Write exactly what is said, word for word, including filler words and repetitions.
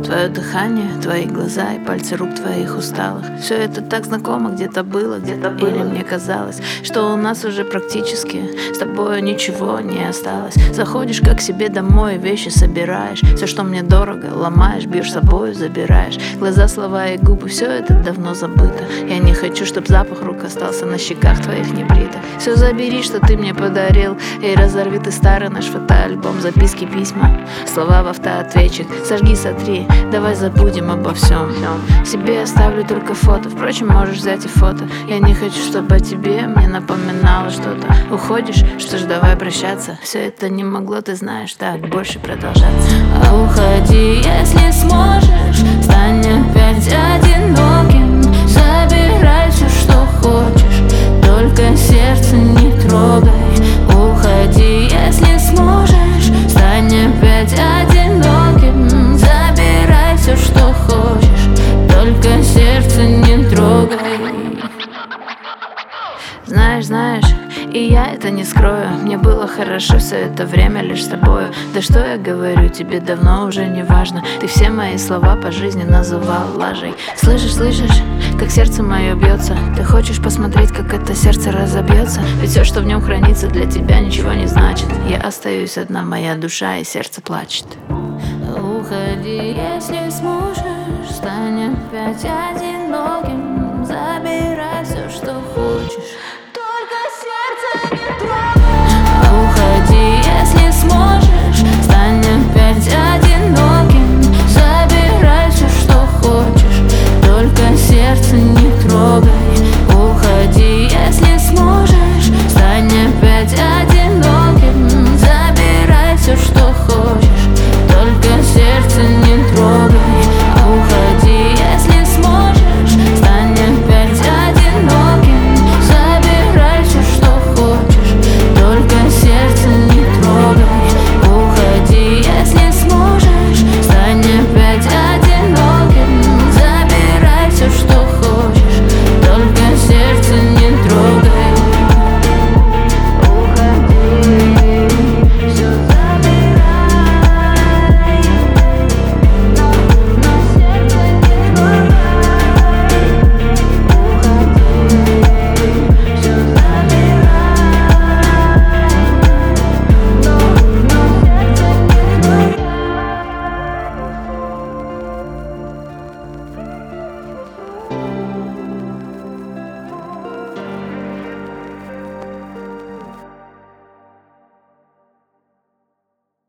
Твое дыхание, твои глаза и пальцы рук твоих усталых. Все это так знакомо, где-то было, где-то было. Или мне казалось, что у нас уже практически с тобой ничего не осталось. Заходишь как к себе домой, вещи собираешь. Все, что мне дорого, ломаешь, бьешь с собой, забираешь. Глаза, слова и губы, все это давно забыто. Я не хочу, чтоб запах рук остался на щеках твоих небритых. Все забери, что ты мне подарил, и разорви ты старый наш фотоальбом. Записки, письма, слова в автоответчик. Сожги, сотри, давай забудем обо всем. Себе оставлю только фото, впрочем, можешь взять и фото. Я не хочу, чтобы о тебе мне напоминало что-то. Уходишь, что ж, давай прощаться. Все это не могло, ты знаешь, так больше продолжаться. А уходи, если сможешь, стань опять одиноким. Забирай все, что хочешь, только сердце не трогай. Уходи, если сможешь, стань опять одиноким. Забирай все, что хочешь, только сердце не трогай. Знаешь, знаешь, и я это не скрою. Мне было хорошо все это время лишь с тобою. Да что я говорю, тебе давно уже не важно. Ты все мои слова по жизни называл лажей. Слышишь, слышишь, как сердце мое бьется. Ты хочешь посмотреть, как это сердце разобьется? Ведь все, что в нем хранится, для тебя ничего не значит. Я остаюсь одна, моя душа и сердце плачет. Уходи, если сможешь, стань опять одиноким. Забирай все, что хочешь,